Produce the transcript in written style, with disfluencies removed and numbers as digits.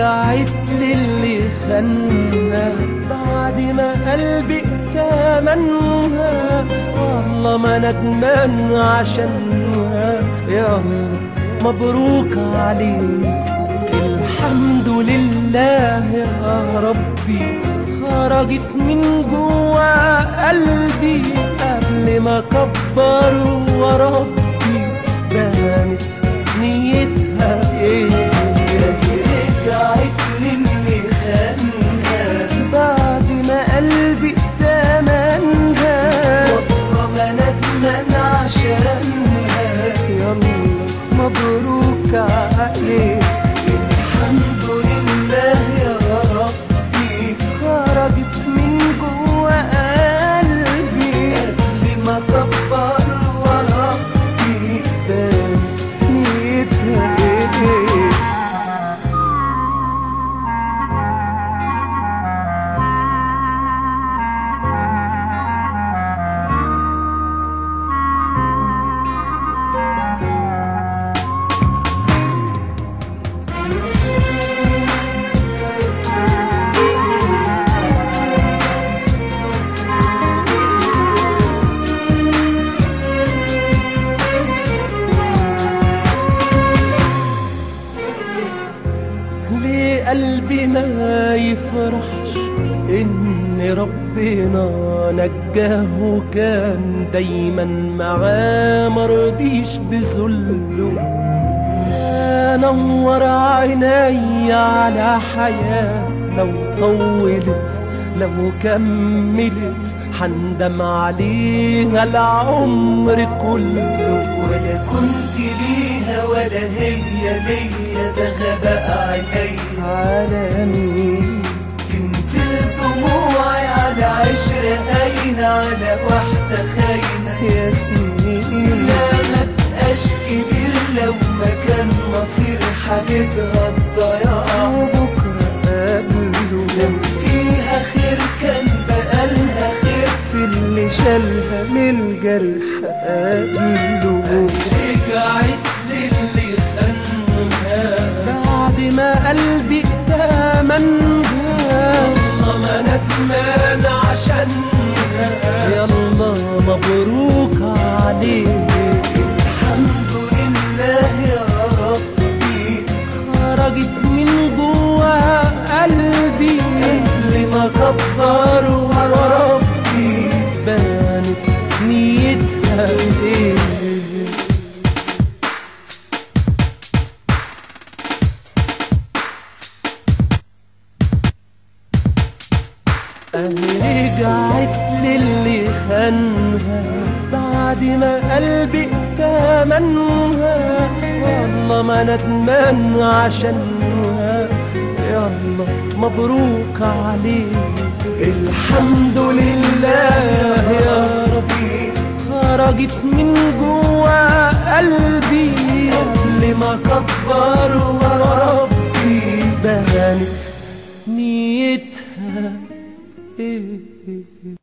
رجعت للي خانها بعد ما قلبي ائتمنها، والله ما ندمان عشانها، يلا مبروك عليك. الحمد لله يا ربي خرجت من جوا قلبي قبل ما كبر وربي، بانت نيتها ايه. رجعت للي خانها بعد ما قلبي ائتمنها، والله ما ندمان عشانها، يلا مبروك عليك. الحمد لله يا ربي خرجت من جوا قلبي قبل ما كبر وربي، بانت نيتها ايه. ليه قلبي ما يفرحش إن ربنا نجاه وكان دايما معاه مرضيش بذله. نور عيني على حياة لو طولت لو كملت حندم عليها العمر كله. ولا كنت ليها ولا هي ليا، ده غباء عيني على مين. تنزل دموعي على عشرة هاينة على واحدة خاينة يا سنين. لا ما تبقاش كبير لو ما كان مصير حبيبها الضياع، وبكرة قبله لو فيها خير كان بقالها خير في اللي شالها من الجرح قبله. رجعت للي خانها بعد ما قلبي ائتمنها، والله ما ندمان عشانها، يلا مبروك عليك. الحمد لله يا ربي خرجت من جوا قلبي قبل ما كبر وربي، بانت نيتها ايه. رجعت للي خانها بعد ما قلبي ائتمنها، والله ما ندمان عشانها، يلا مبروك عليك. الحمد لله يا ربي خرجت من جوا قلبي قبل ما كبر وربي، بانت نيتها ايه.